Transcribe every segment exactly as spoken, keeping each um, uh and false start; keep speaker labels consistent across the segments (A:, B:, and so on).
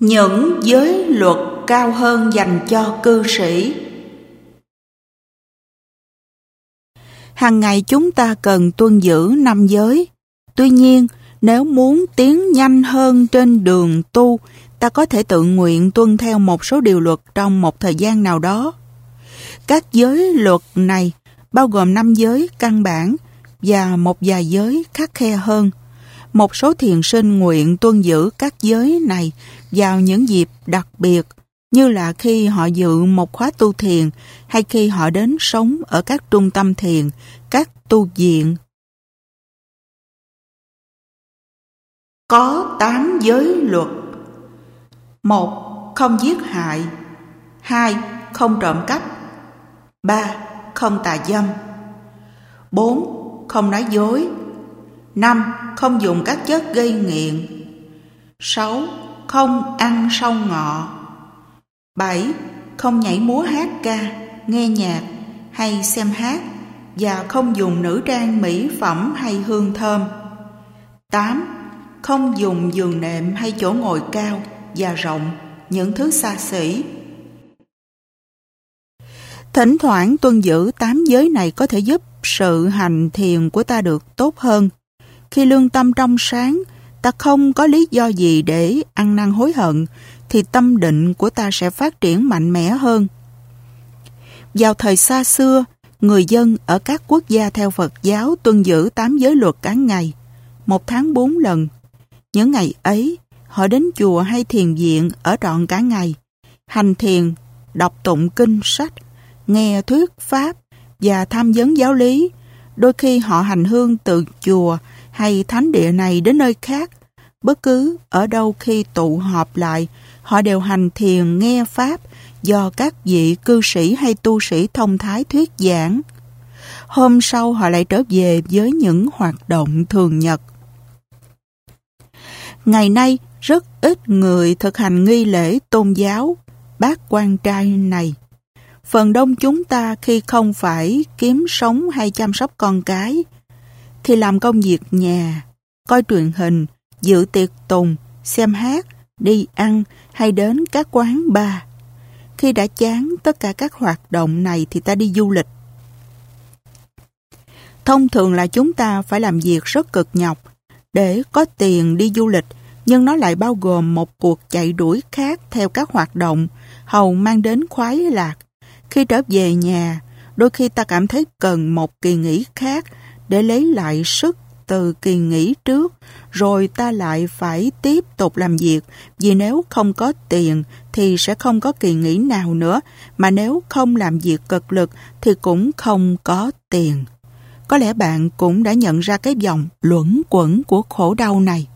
A: Những giới luật cao hơn dành cho cư sĩ. Hàng ngày chúng ta cần tuân giữ năm giới. Tuy nhiên, nếu muốn tiến nhanh hơn trên đường tu, ta có thể tự nguyện tuân theo một số điều luật trong một thời gian nào đó. Các giới luật này bao gồm năm giới căn bản và một vài giới khắt khe hơn. Một số thiền sinh nguyện tuân giữ các giới này vào những dịp đặc biệt, như là khi họ dự một khóa tu thiền hay khi họ đến sống ở các trung tâm thiền, các tu viện. Có tám giới luật. Một. Không giết hại. Hai. Không trộm cắp. Ba. Không tà dâm. Bốn. Không nói dối. Năm. Không dùng các chất gây nghiện. Sáu. Không ăn sau ngọ. Bảy. Không nhảy múa hát ca, nghe nhạc hay xem hát và không dùng nữ trang mỹ phẩm hay hương thơm. Tám. Không dùng giường nệm hay chỗ ngồi cao và rộng, những thứ xa xỉ. Thỉnh thoảng tuân giữ tám giới này có thể giúp sự hành thiền của ta được tốt hơn. Khi lương tâm trong sáng, ta không có lý do gì để ăn năn hối hận, thì tâm định của ta sẽ phát triển mạnh mẽ hơn. Vào thời xa xưa, người dân ở các quốc gia theo Phật giáo tuân giữ tám giới luật cả ngày, một tháng bốn lần. Những ngày ấy, họ đến chùa hay thiền viện ở trọn cả ngày, hành thiền, đọc tụng kinh sách, nghe thuyết pháp và tham vấn giáo lý. Đôi khi họ hành hương từ chùa hay thánh địa này đến nơi khác. Bất cứ ở đâu khi tụ họp lại, họ đều hành thiền nghe pháp do các vị cư sĩ hay tu sĩ thông thái thuyết giảng. Hôm sau họ lại trở về với những hoạt động thường nhật. Ngày nay, rất ít người thực hành nghi lễ tôn giáo bát quan trai này. Phần đông chúng ta khi không phải kiếm sống hay chăm sóc con cái, thì làm công việc nhà, coi truyền hình, dự tiệc tùng, xem hát, đi ăn hay đến các quán bar. Khi đã chán tất cả các hoạt động này thì ta đi du lịch. Thông thường là chúng ta phải làm việc rất cực nhọc để có tiền đi du lịch, nhưng nó lại bao gồm một cuộc chạy đuổi khác theo các hoạt động hầu mang đến khoái lạc. Khi trở về nhà, đôi khi ta cảm thấy cần một kỳ nghỉ khác để lấy lại sức từ kỳ nghỉ trước, rồi ta lại phải tiếp tục làm việc, vì nếu không có tiền thì sẽ không có kỳ nghỉ nào nữa, mà nếu không làm việc cực lực thì cũng không có tiền. Có lẽ bạn cũng đã nhận ra cái vòng luẩn quẩn của khổ đau này.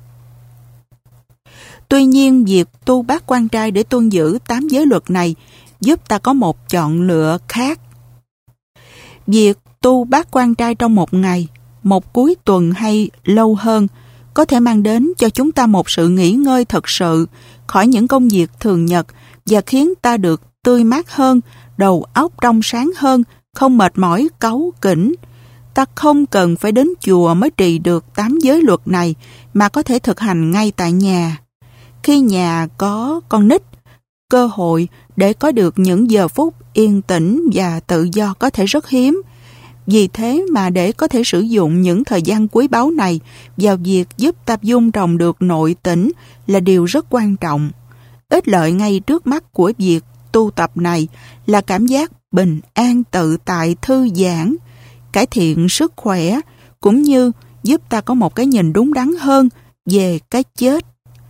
A: Tuy nhiên, việc tu bát quan trai để tuân giữ tám giới luật này giúp ta có một chọn lựa khác. Việc tu bát quan trai trong một ngày, một cuối tuần hay lâu hơn có thể mang đến cho chúng ta một sự nghỉ ngơi thật sự khỏi những công việc thường nhật và khiến ta được tươi mát hơn, đầu óc trong sáng hơn, không mệt mỏi cáu kỉnh. Ta không cần phải đến chùa mới trì được tám giới luật này, mà có thể thực hành ngay tại nhà. Khi nhà có con nít, cơ hội để có được những giờ phút yên tĩnh và tự do có thể rất hiếm. Vì thế mà để có thể sử dụng những thời gian quý báu này vào việc giúp ta dung trồng được nội tỉnh là điều rất quan trọng. Ích lợi ngay trước mắt của việc tu tập này là cảm giác bình an tự tại thư giãn, cải thiện sức khỏe, cũng như giúp ta có một cái nhìn đúng đắn hơn về cái chết.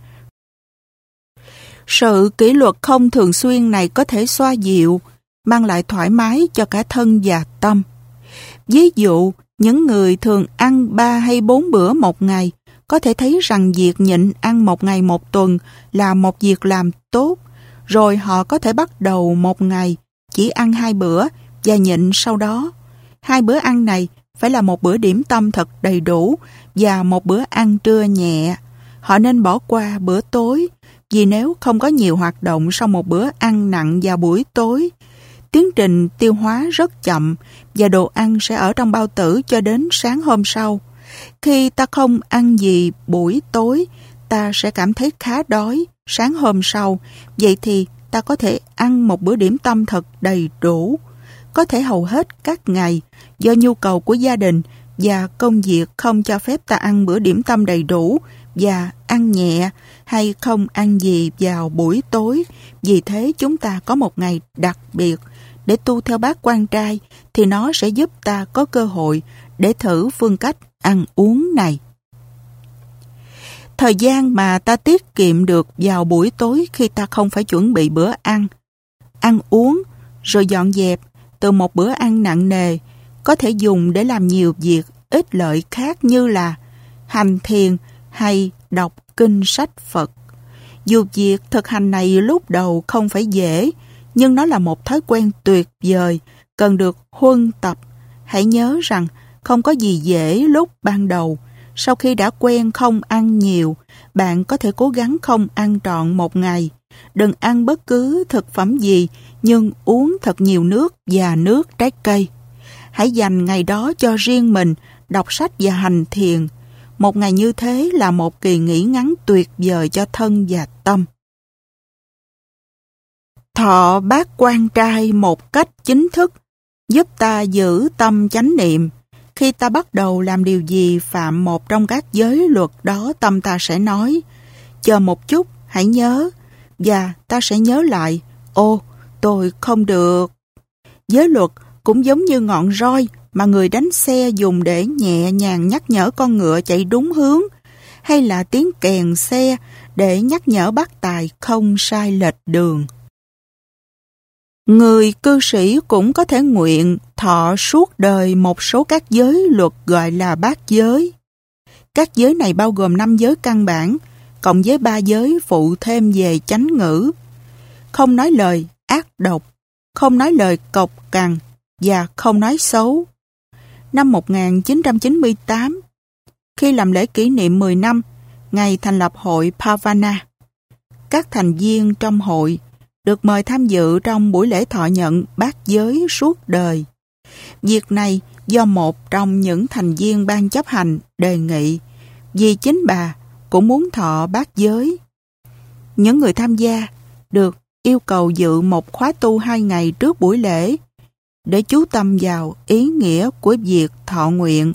A: Sự kỷ luật không thường xuyên này có thể xoa dịu, mang lại thoải mái cho cả thân và tâm. Ví dụ, những người thường ăn ba hay bốn bữa một ngày có thể thấy rằng việc nhịn ăn một ngày một tuần là một việc làm tốt, rồi họ có thể bắt đầu một ngày chỉ ăn hai bữa và nhịn sau đó. Hai bữa ăn này phải là một bữa điểm tâm thật đầy đủ và một bữa ăn trưa nhẹ. Họ nên bỏ qua bữa tối, vì nếu không có nhiều hoạt động sau một bữa ăn nặng vào buổi tối, tiến trình tiêu hóa rất chậm và đồ ăn sẽ ở trong bao tử cho đến sáng hôm sau. Khi ta không ăn gì buổi tối, ta sẽ cảm thấy khá đói sáng hôm sau, vậy thì ta có thể ăn một bữa điểm tâm thật đầy đủ, có thể hầu hết các ngày do nhu cầu của gia đình và công việc không cho phép ta ăn bữa điểm tâm đầy đủ và ăn nhẹ hay không ăn gì vào buổi tối. Vì thế chúng ta có một ngày đặc biệt để tu theo Bát Quan Trai thì nó sẽ giúp ta có cơ hội để thử phương cách ăn uống này. Thời gian mà ta tiết kiệm được vào buổi tối khi ta không phải chuẩn bị bữa ăn, ăn uống rồi dọn dẹp từ một bữa ăn nặng nề có thể dùng để làm nhiều việc ích lợi khác như là hành thiền hay đọc kinh sách Phật. Dù việc thực hành này lúc đầu không phải dễ, nhưng nó là một thói quen tuyệt vời, cần được huân tập. Hãy nhớ rằng không có gì dễ lúc ban đầu. Sau khi đã quen không ăn nhiều, bạn có thể cố gắng không ăn trọn một ngày. Đừng ăn bất cứ thực phẩm gì, nhưng uống thật nhiều nước và nước trái cây. Hãy dành ngày đó cho riêng mình, đọc sách và hành thiền. Một ngày như thế là một kỳ nghỉ ngắn tuyệt vời cho thân và tâm. Thọ Bát Quan Trai một cách chính thức giúp ta giữ tâm chánh niệm. Khi ta bắt đầu làm điều gì phạm một trong các giới luật đó, tâm ta sẽ nói, chờ một chút, hãy nhớ, và ta sẽ nhớ lại, ô, tôi không được. Giới luật cũng giống như ngọn roi mà người đánh xe dùng để nhẹ nhàng nhắc nhở con ngựa chạy đúng hướng, hay là tiếng kèn xe để nhắc nhở bác tài không sai lệch đường. Người cư sĩ cũng có thể nguyện thọ suốt đời một số các giới luật gọi là bát giới. Các giới này bao gồm năm giới căn bản, cộng với ba giới phụ thêm về chánh ngữ. Không nói lời ác độc, không nói lời cộc cằn và không nói xấu. Năm một nghìn chín trăm chín mươi tám, khi làm lễ kỷ niệm mười năm ngày thành lập hội Phavana, các thành viên trong hội được mời tham dự trong buổi lễ thọ nhận bát giới suốt đời. Việc này do một trong những thành viên ban chấp hành đề nghị, vì chính bà cũng muốn thọ bát giới. Những người tham gia được yêu cầu dự một khóa tu hai ngày trước buổi lễ để chú tâm vào ý nghĩa của việc thọ nguyện.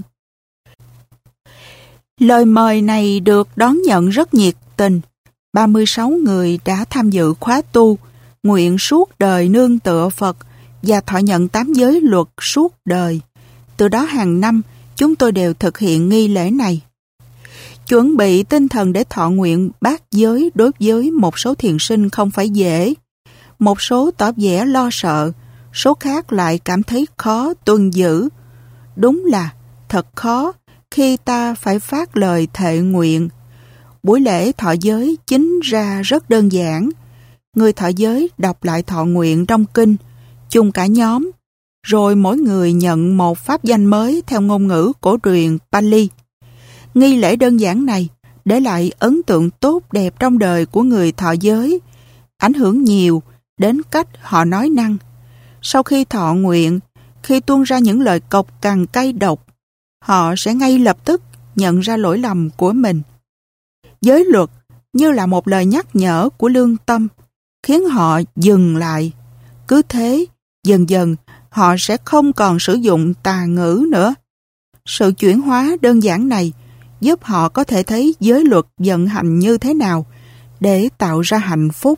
A: Lời mời này được đón nhận rất nhiệt tình. ba mươi sáu người đã tham dự khóa tu nguyện suốt đời nương tựa Phật và thọ nhận tám giới luật suốt đời. Từ đó hàng năm chúng tôi đều thực hiện nghi lễ này. Chuẩn bị tinh thần để thọ nguyện bát giới đối với một số thiền sinh không phải dễ. Một số tỏ vẻ lo sợ, số khác lại cảm thấy khó tuân giữ. Đúng là thật khó khi ta phải phát lời thệ nguyện. Buổi lễ thọ giới chính ra rất đơn giản. Người thọ giới đọc lại thọ nguyện trong kinh, chung cả nhóm, rồi mỗi người nhận một pháp danh mới theo ngôn ngữ cổ truyền Pali. Nghi lễ đơn giản này để lại ấn tượng tốt đẹp trong đời của người thọ giới, ảnh hưởng nhiều đến cách họ nói năng. Sau khi thọ nguyện, khi tuôn ra những lời cộc cằn cay độc, họ sẽ ngay lập tức nhận ra lỗi lầm của mình. Giới luật như là một lời nhắc nhở của lương tâm, khiến họ dừng lại. Cứ thế, dần dần, họ sẽ không còn sử dụng tà ngữ nữa. Sự chuyển hóa đơn giản này giúp họ có thể thấy giới luật vận hành như thế nào để tạo ra hạnh phúc.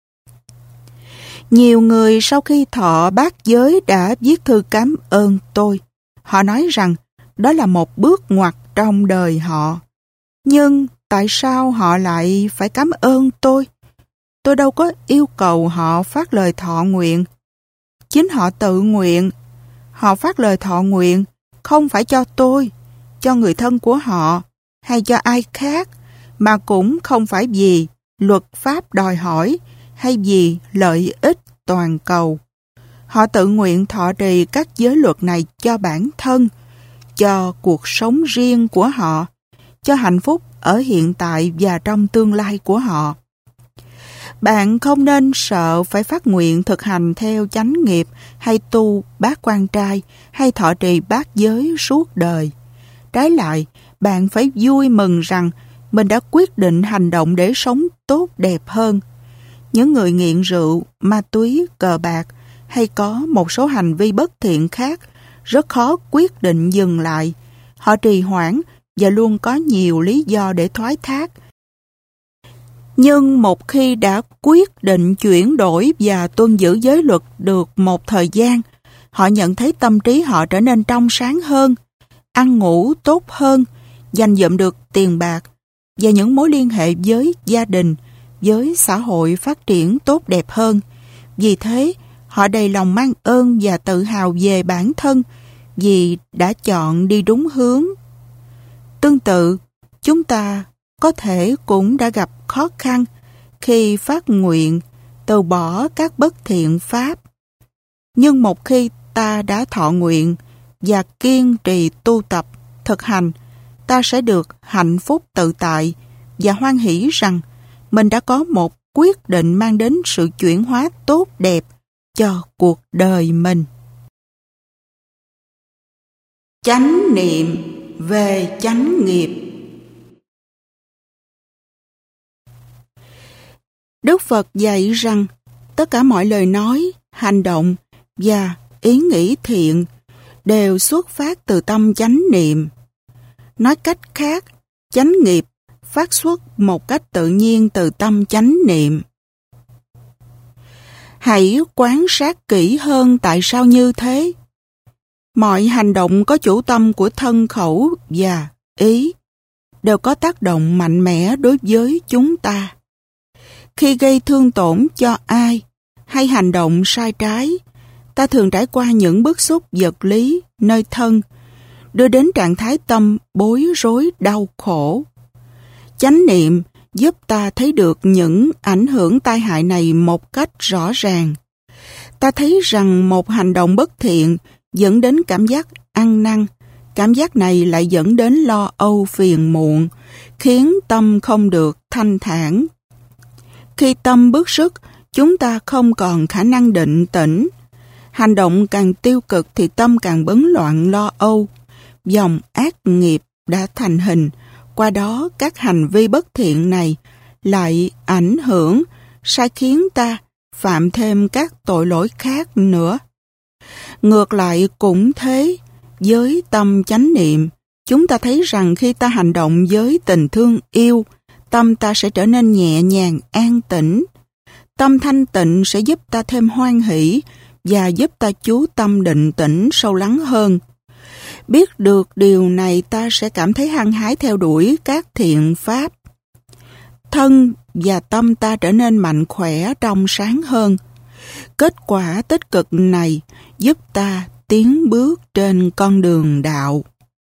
A: Nhiều người sau khi thọ bát giới đã viết thư cảm ơn tôi. Họ nói rằng đó là một bước ngoặt trong đời họ. Nhưng tại sao họ lại phải cảm ơn tôi? Tôi đâu có yêu cầu họ phát lời thọ nguyện. Chính họ tự nguyện. Họ phát lời thọ nguyện không phải cho tôi, cho người thân của họ hay cho ai khác, mà cũng không phải vì luật pháp đòi hỏi hay vì lợi ích toàn cầu. Họ tự nguyện thọ trì các giới luật này cho bản thân, cho cuộc sống riêng của họ, cho hạnh phúc ở hiện tại và trong tương lai của họ. Bạn không nên sợ phải phát nguyện thực hành theo chánh nghiệp hay tu bát quan trai hay thọ trì bát giới suốt đời. Trái lại, bạn phải vui mừng rằng mình đã quyết định hành động để sống tốt đẹp hơn. Những người nghiện rượu, ma túy, cờ bạc hay có một số hành vi bất thiện khác rất khó quyết định dừng lại. Họ trì hoãn và luôn có nhiều lý do để thoái thác. Nhưng một khi đã quyết định chuyển đổi và tuân giữ giới luật được một thời gian, họ nhận thấy tâm trí họ trở nên trong sáng hơn, ăn ngủ tốt hơn, dành dụm được tiền bạc và những mối liên hệ với gia đình, với xã hội phát triển tốt đẹp hơn. Vì thế, họ đầy lòng mang ơn và tự hào về bản thân vì đã chọn đi đúng hướng. Tương tự, chúng ta có thể cũng đã gặp khó khăn khi phát nguyện từ bỏ các bất thiện pháp. Nhưng một khi ta đã thọ nguyện và kiên trì tu tập, thực hành, ta sẽ được hạnh phúc tự tại và hoan hỷ rằng mình đã có một quyết định mang đến sự chuyển hóa tốt đẹp cho cuộc đời mình. Chánh niệm về chánh nghiệp. Đức Phật dạy rằng tất cả mọi lời nói, hành động và ý nghĩ thiện đều xuất phát từ tâm chánh niệm. Nói cách khác, chánh nghiệp phát xuất một cách tự nhiên từ tâm chánh niệm. Hãy quan sát kỹ hơn tại sao như thế. Mọi hành động có chủ tâm của thân khẩu và ý đều có tác động mạnh mẽ đối với chúng ta. Khi gây thương tổn cho ai hay hành động sai trái, ta thường trải qua những bức xúc vật lý nơi thân, đưa đến trạng thái tâm bối rối đau khổ. Chánh niệm giúp ta thấy được những ảnh hưởng tai hại này một cách rõ ràng. Ta thấy rằng một hành động bất thiện dẫn đến cảm giác ăn năn. Cảm giác này lại dẫn đến lo âu phiền muộn, khiến tâm không được thanh thản. Khi tâm bức sức, chúng ta không còn khả năng định tĩnh. Hành động càng tiêu cực thì tâm càng bấn loạn lo âu. Dòng ác nghiệp đã thành hình. Qua đó, các hành vi bất thiện này lại ảnh hưởng, sai khiến ta phạm thêm các tội lỗi khác nữa. Ngược lại cũng thế, với tâm chánh niệm, chúng ta thấy rằng khi ta hành động với tình thương yêu, tâm ta sẽ trở nên nhẹ nhàng, an tĩnh. Tâm thanh tịnh sẽ giúp ta thêm hoan hỷ và giúp ta chú tâm định tĩnh sâu lắng hơn. Biết được điều này, ta sẽ cảm thấy hăng hái theo đuổi các thiện pháp. Thân và tâm ta trở nên mạnh khỏe, trong sáng hơn. Kết quả tích cực này giúp ta tiến bước trên con đường đạo.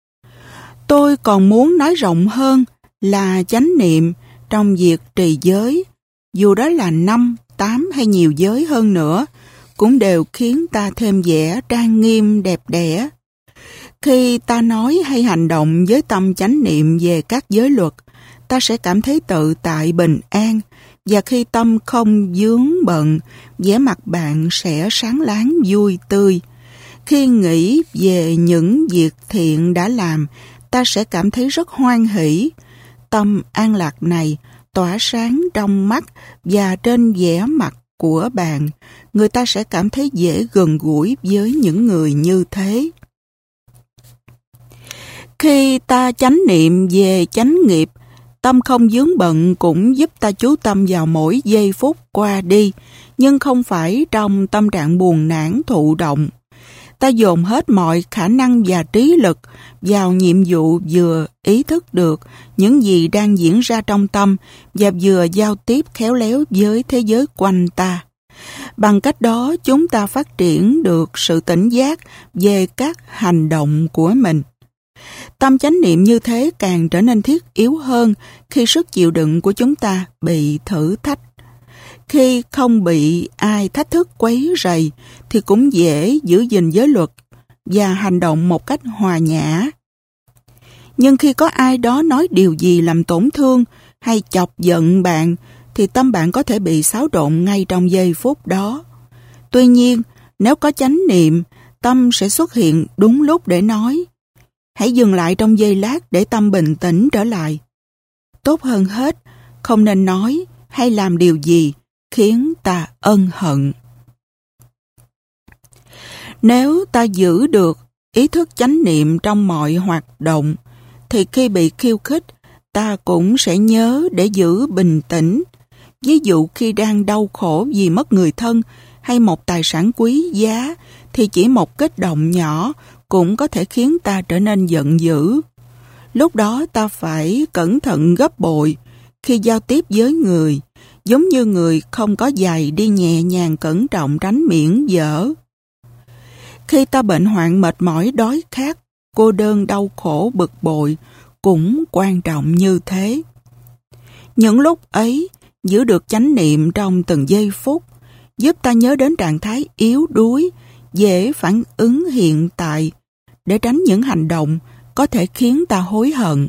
A: Tôi còn muốn nói rộng hơn là chánh niệm trong việc trì giới, dù đó là năm, tám hay nhiều giới hơn nữa, cũng đều khiến ta thêm vẻ trang nghiêm đẹp đẽ. Khi ta nói hay hành động với tâm chánh niệm về các giới luật, ta sẽ cảm thấy tự tại bình an, và khi tâm không vướng bận, vẻ mặt bạn sẽ sáng láng vui tươi. Khi nghĩ về những việc thiện đã làm, ta sẽ cảm thấy rất hoan hỷ. Tâm an lạc này tỏa sáng trong mắt và trên vẻ mặt của bạn, người ta sẽ cảm thấy dễ gần gũi với những người như thế. Khi ta chánh niệm về chánh nghiệp, tâm không vướng bận cũng giúp ta chú tâm vào mỗi giây phút qua đi, nhưng không phải trong tâm trạng buồn nản thụ động. Ta dồn hết mọi khả năng và trí lực vào nhiệm vụ vừa ý thức được những gì đang diễn ra trong tâm và vừa giao tiếp khéo léo với thế giới quanh ta. Bằng cách đó, chúng ta phát triển được sự tỉnh giác về các hành động của mình. Tâm chánh niệm như thế càng trở nên thiết yếu hơn khi sức chịu đựng của chúng ta bị thử thách. Khi không bị ai thách thức quấy rầy thì cũng dễ giữ gìn giới luật và hành động một cách hòa nhã. Nhưng khi có ai đó nói điều gì làm tổn thương hay chọc giận bạn thì tâm bạn có thể bị xáo trộn ngay trong giây phút đó. Tuy nhiên, nếu có chánh niệm, tâm sẽ xuất hiện đúng lúc để nói. Hãy dừng lại trong giây lát để tâm bình tĩnh trở lại. tốt hơn hết, không nên nói hay làm điều gì khiến ta ân hận. Nếu ta giữ được ý thức chánh niệm trong mọi hoạt động, thì khi bị khiêu khích, ta cũng sẽ nhớ để giữ bình tĩnh. Ví dụ khi đang đau khổ vì mất người thân hay một tài sản quý giá, thì chỉ một kích động nhỏ cũng có thể khiến ta trở nên giận dữ. Lúc đó ta phải cẩn thận gấp bội khi giao tiếp với người, giống như người không có giày đi nhẹ nhàng cẩn trọng tránh miễn dở. Khi ta bệnh hoạn mệt mỏi đói khát, cô đơn đau khổ bực bội cũng quan trọng như thế. Những lúc ấy, giữ được chánh niệm trong từng giây phút, giúp ta nhớ đến trạng thái yếu đuối, dễ phản ứng hiện tại, để tránh những hành động có thể khiến ta hối hận.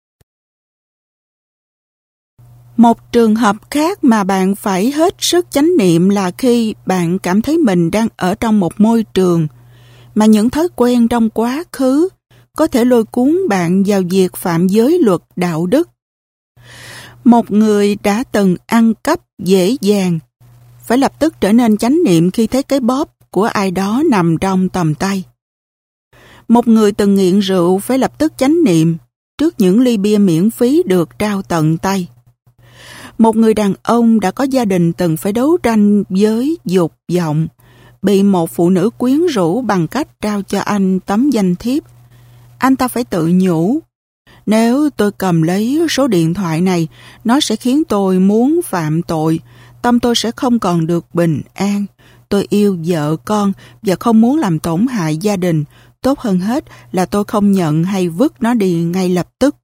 A: Một trường hợp khác mà bạn phải hết sức chánh niệm là khi bạn cảm thấy mình đang ở trong một môi trường mà những thói quen trong quá khứ có thể lôi cuốn bạn vào việc phạm giới luật đạo đức. Một người đã từng ăn cắp dễ dàng phải lập tức trở nên chánh niệm khi thấy cái bóp của ai đó nằm trong tầm tay. Một người từng nghiện rượu phải lập tức chánh niệm trước những ly bia miễn phí được trao tận tay. Một người đàn ông đã có gia đình từng phải đấu tranh với dục vọng, bị một phụ nữ quyến rũ bằng cách trao cho anh tấm danh thiếp. Anh ta phải tự nhủ, nếu tôi cầm lấy số điện thoại này, nó sẽ khiến tôi muốn phạm tội, tâm tôi sẽ không còn được bình an. Tôi yêu vợ con và không muốn làm tổn hại gia đình. Tốt hơn hết là tôi không nhận hay vứt nó đi ngay lập tức.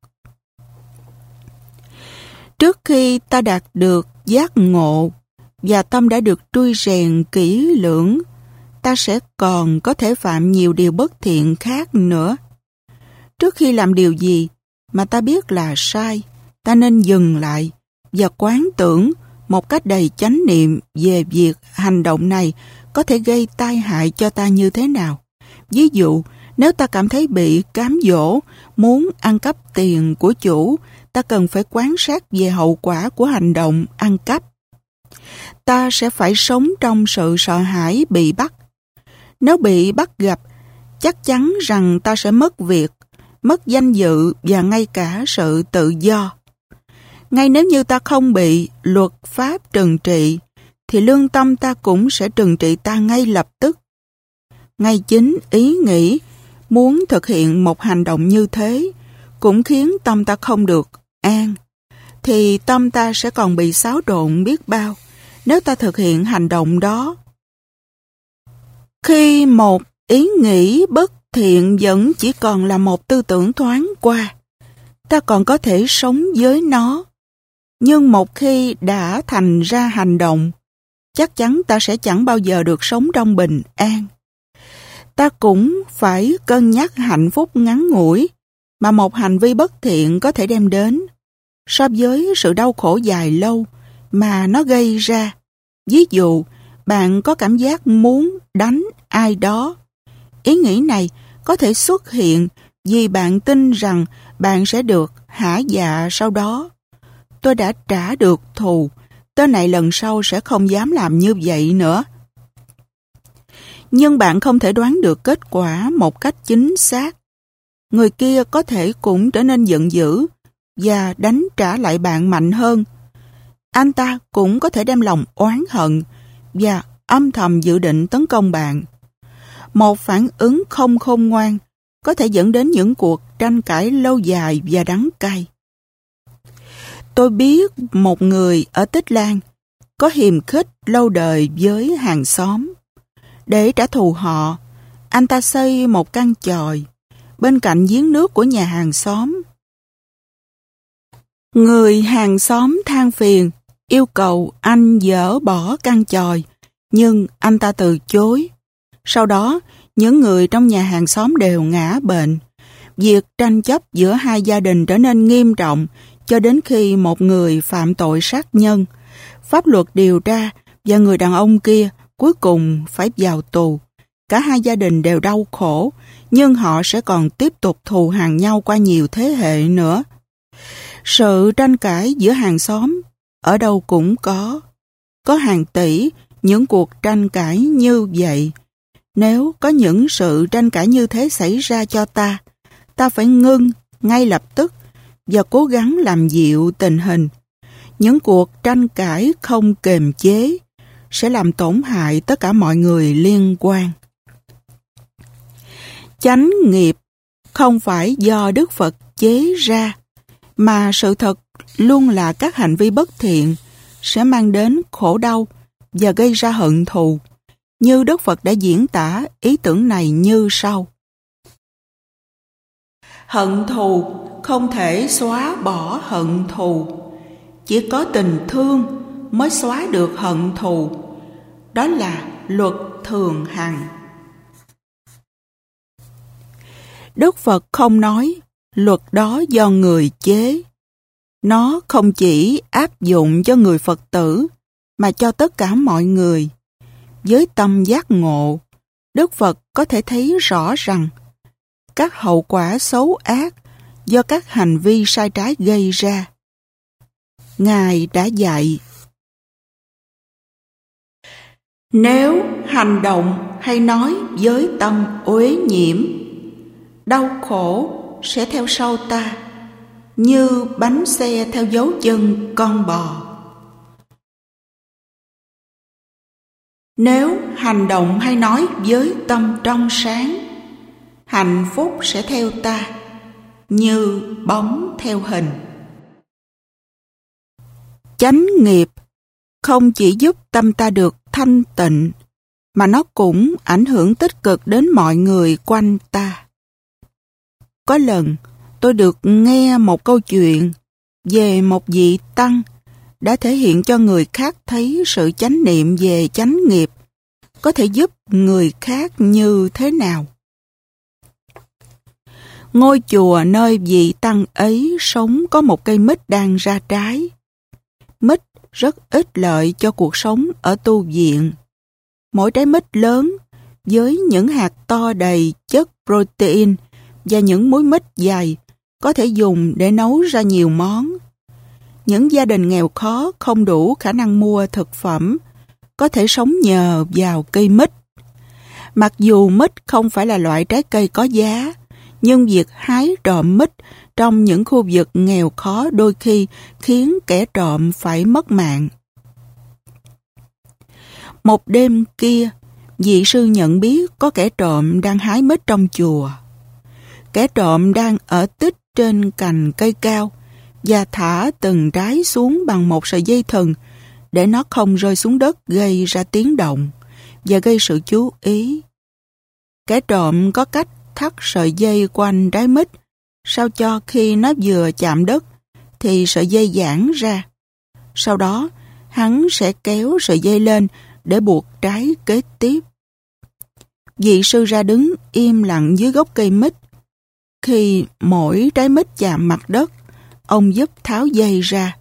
A: Trước khi ta đạt được giác ngộ và tâm đã được trui rèn kỹ lưỡng, ta sẽ còn có thể phạm nhiều điều bất thiện khác nữa. Trước khi làm điều gì mà ta biết là sai, ta nên dừng lại và quán tưởng một cách đầy chánh niệm về việc hành động này có thể gây tai hại cho ta như thế nào. Ví dụ, nếu ta cảm thấy bị cám dỗ, muốn ăn cắp tiền của chủ, ta cần phải quan sát về hậu quả của hành động ăn cắp. Ta sẽ phải sống trong sự sợ hãi bị bắt. Nếu bị bắt gặp, chắc chắn rằng ta sẽ mất việc, mất danh dự và ngay cả sự tự do. Ngay nếu như ta không bị luật pháp trừng trị, thì lương tâm ta cũng sẽ trừng trị ta ngay lập tức. Ngay chính ý nghĩ muốn thực hiện một hành động như thế cũng khiến tâm ta không được an, thì tâm ta sẽ còn bị xáo trộn biết bao nếu ta thực hiện hành động đó. Khi một ý nghĩ bất thiện vẫn chỉ còn là một tư tưởng thoáng qua, ta còn có thể sống với nó. Nhưng một khi đã thành ra hành động, chắc chắn ta sẽ chẳng bao giờ được sống trong bình an. Ta cũng phải cân nhắc hạnh phúc ngắn ngủi mà một hành vi bất thiện có thể đem đến, so với sự đau khổ dài lâu mà nó gây ra. Ví dụ, bạn có cảm giác muốn đánh ai đó. Ý nghĩ này có thể xuất hiện vì bạn tin rằng bạn sẽ được hả dạ sau đó. Tôi đã trả được thù, tên này lần sau sẽ không dám làm như vậy nữa. Nhưng bạn không thể đoán được kết quả một cách chính xác. Người kia có thể cũng trở nên giận dữ và đánh trả lại bạn mạnh hơn. Anh ta cũng có thể đem lòng oán hận và âm thầm dự định tấn công bạn. Một phản ứng không khôn ngoan có thể dẫn đến những cuộc tranh cãi lâu dài và đắng cay. Tôi biết một người ở Tích Lan có hiềm khích lâu đời với hàng xóm. Để trả thù họ, anh ta xây một căn chòi bên cạnh giếng nước của nhà hàng xóm. Người hàng xóm than phiền, yêu cầu anh dỡ bỏ căn chòi, nhưng anh ta từ chối. Sau đó, những người trong nhà hàng xóm đều ngã bệnh. Việc tranh chấp giữa hai gia đình trở nên nghiêm trọng cho đến khi một người phạm tội sát nhân. Pháp luật điều tra và người đàn ông kia cuối cùng phải vào tù. Cả hai gia đình đều đau khổ, nhưng họ sẽ còn tiếp tục thù hằn nhau qua nhiều thế hệ nữa. Sự tranh cãi giữa hàng xóm ở đâu cũng có. Có hàng tỷ những cuộc tranh cãi như vậy. Nếu có những sự tranh cãi như thế xảy ra cho ta, ta phải ngưng ngay lập tức và cố gắng làm dịu tình hình. Những cuộc tranh cãi không kềm chế sẽ làm tổn hại tất cả mọi người liên quan. Chánh nghiệp không phải do Đức Phật chế ra, mà sự thật luôn là các hành vi bất thiện sẽ mang đến khổ đau và gây ra hận thù. Như Đức Phật đã diễn tả ý tưởng này như sau. Hận thù không thể xóa bỏ hận thù. Chỉ có tình thương mới xóa được hận thù. Đó là luật thường hằng. Đức Phật không nói luật đó do người chế. Nó không chỉ áp dụng cho người Phật tử, mà cho tất cả mọi người. Với tâm giác ngộ, Đức Phật có thể thấy rõ rằng các hậu quả xấu ác do các hành vi sai trái gây ra. Ngài đã dạy: nếu hành động hay nói với tâm uế nhiễm, đau khổ sẽ theo sau ta, như bánh xe theo dấu chân con bò. Nếu hành động hay nói với tâm trong sáng, hạnh phúc sẽ theo ta, như bóng theo hình. Chánh nghiệp không chỉ giúp tâm ta được thanh tịnh, mà nó cũng ảnh hưởng tích cực đến mọi người quanh ta. Có lần, tôi được nghe một câu chuyện về một vị tăng đã thể hiện cho người khác thấy sự chánh niệm về chánh nghiệp có thể giúp người khác như thế nào. Ngôi chùa nơi vị tăng ấy sống có một cây mít đang ra trái. Mít rất ích lợi cho cuộc sống ở tu viện. Mỗi trái mít lớn với những hạt to đầy chất protein và những múi mít dày có thể dùng để nấu ra nhiều món. Những gia đình nghèo khó không đủ khả năng mua thực phẩm có thể sống nhờ vào cây mít. Mặc dù mít không phải là loại trái cây có giá, nhưng việc hái trộm mít trong những khu vực nghèo khó đôi khi khiến kẻ trộm phải mất mạng. Một đêm kia, vị sư nhận biết có kẻ trộm đang hái mít trong chùa. Kẻ trộm đang ở tích trên cành cây cao và thả từng trái xuống bằng một sợi dây thừng để nó không rơi xuống đất gây ra tiếng động và gây sự chú ý. Kẻ trộm có cách thắt sợi dây quanh trái mít sao cho khi nó vừa chạm đất thì sợi dây giãn ra. Sau đó, hắn sẽ kéo sợi dây lên để buộc trái kế tiếp. Vị sư ra đứng im lặng dưới gốc cây mít. Khi mỗi trái mít chạm mặt đất, ông giúp tháo dây ra.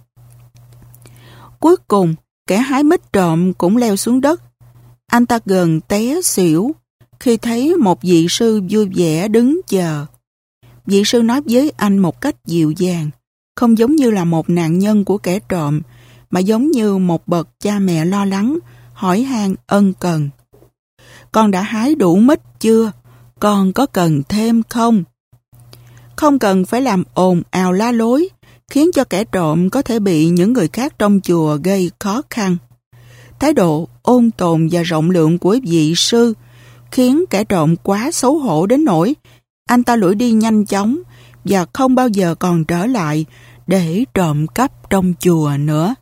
A: Cuối cùng, kẻ hái mít trộm cũng leo xuống đất. Anh ta gần té xỉu khi thấy một vị sư vui vẻ đứng chờ. Vị sư nói với anh một cách dịu dàng, không giống như là một nạn nhân của kẻ trộm, mà giống như một bậc cha mẹ lo lắng, hỏi han ân cần. Con đã hái đủ mít chưa? Con có cần thêm không? Không cần phải làm ồn ào la lối, khiến cho kẻ trộm có thể bị những người khác trong chùa gây khó khăn. Thái độ ôn tồn và rộng lượng của vị sư khiến kẻ trộm quá xấu hổ đến nỗi anh ta lủi đi nhanh chóng và không bao giờ còn trở lại để trộm cắp trong chùa nữa.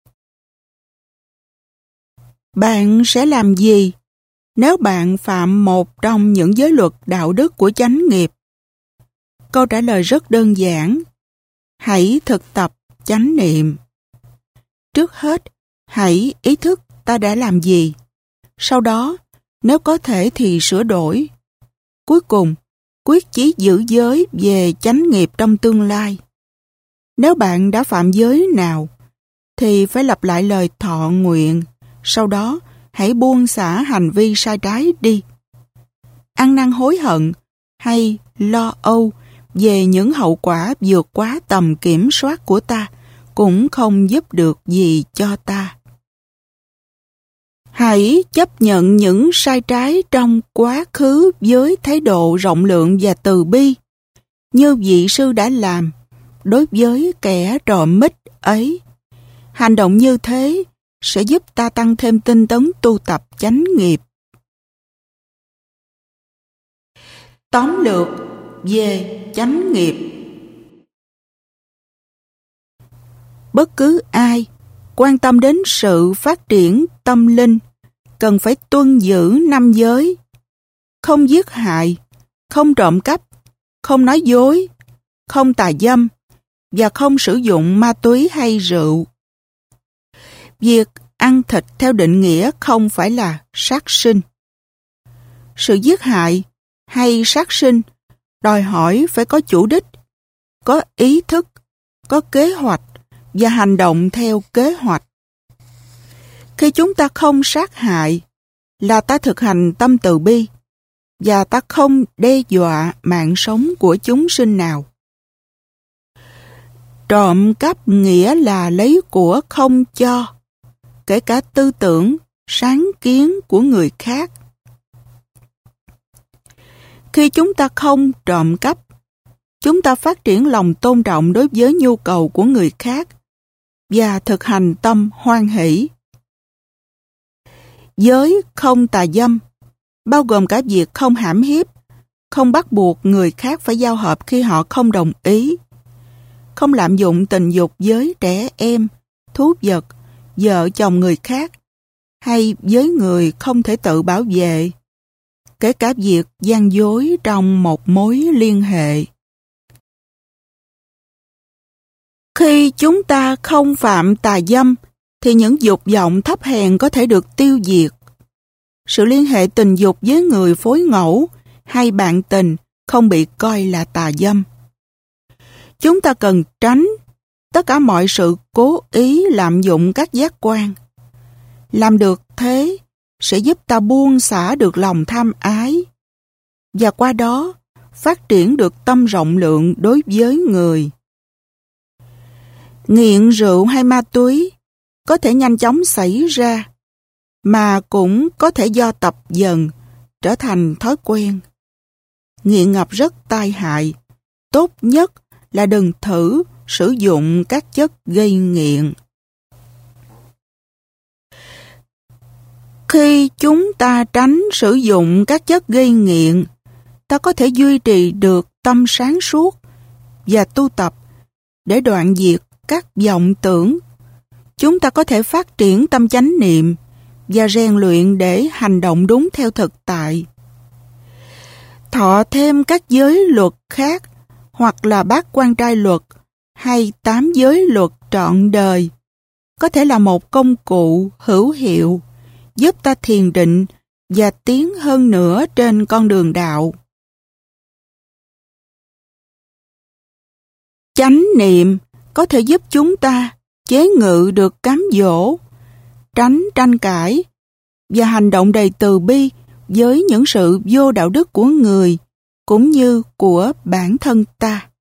A: Bạn sẽ làm gì nếu bạn phạm một trong những giới luật đạo đức của chánh nghiệp? Câu trả lời rất đơn giản. Hãy thực tập chánh niệm. Trước hết, hãy ý thức ta đã làm gì. Sau đó, nếu có thể thì sửa đổi. Cuối cùng, quyết chí giữ giới về chánh nghiệp trong tương lai. Nếu bạn đã phạm giới nào, thì phải lặp lại lời thọ nguyện. Sau đó, hãy buông xả hành vi sai trái đi. Ăn năn hối hận hay lo âu về những hậu quả vượt quá tầm kiểm soát của ta cũng không giúp được gì cho ta. Hãy chấp nhận những sai trái trong quá khứ với thái độ rộng lượng và từ bi, như vị sư đã làm đối với kẻ trộm mít ấy. Hành động như thế sẽ giúp ta tăng thêm tinh tấn tu tập chánh nghiệp. Tóm lược về chánh nghiệp. Bất cứ ai quan tâm đến sự phát triển tâm linh cần phải tuân giữ năm giới: không giết hại, không trộm cắp, không nói dối, không tà dâm và không sử dụng ma túy hay rượu. Việc ăn thịt theo định nghĩa không phải là sát sinh. Sự giết hại hay sát sinh đòi hỏi phải có chủ đích, có ý thức, có kế hoạch và hành động theo kế hoạch. Khi chúng ta không sát hại là ta thực hành tâm từ bi và ta không đe dọa mạng sống của chúng sinh nào. Trộm cắp nghĩa là lấy của không cho, kể cả tư tưởng, sáng kiến của người khác. Khi chúng ta không trộm cắp, chúng ta phát triển lòng tôn trọng đối với nhu cầu của người khác và thực hành tâm hoan hỷ. Giới không tà dâm bao gồm cả việc không hãm hiếp, không bắt buộc người khác phải giao hợp khi họ không đồng ý, không lạm dụng tình dục với trẻ em, thú vật, vợ chồng người khác, hay với người không thể tự bảo vệ, kể cả việc gian dối trong một mối liên hệ. Khi chúng ta không phạm tà dâm, thì những dục vọng thấp hèn có thể được tiêu diệt. Sự liên hệ tình dục với người phối ngẫu hay bạn tình không bị coi là tà dâm. Chúng ta cần tránh tất cả mọi sự cố ý lạm dụng các giác quan. Làm được thế sẽ giúp ta buông xả được lòng tham ái và qua đó phát triển được tâm rộng lượng đối với người. Nghiện rượu hay ma túy có thể nhanh chóng xảy ra, mà cũng có thể do tập dần trở thành thói quen. Nghiện ngập rất tai hại, tốt nhất là đừng thử sử dụng các chất gây nghiện. Khi chúng ta tránh sử dụng các chất gây nghiện, ta có thể duy trì được tâm sáng suốt và tu tập để đoạn diệt các vọng tưởng. Chúng ta có thể phát triển tâm chánh niệm và rèn luyện để hành động đúng theo thực tại. Thọ thêm các giới luật khác hoặc là bát quan trai luật hay tám giới luật trọn đời có thể là một công cụ hữu hiệu giúp ta thiền định và tiến hơn nữa trên con đường đạo. Chánh niệm có thể giúp chúng ta chế ngự được cám dỗ, tránh tranh cãi và hành động đầy từ bi với những sự vô đạo đức của người cũng như của bản thân ta.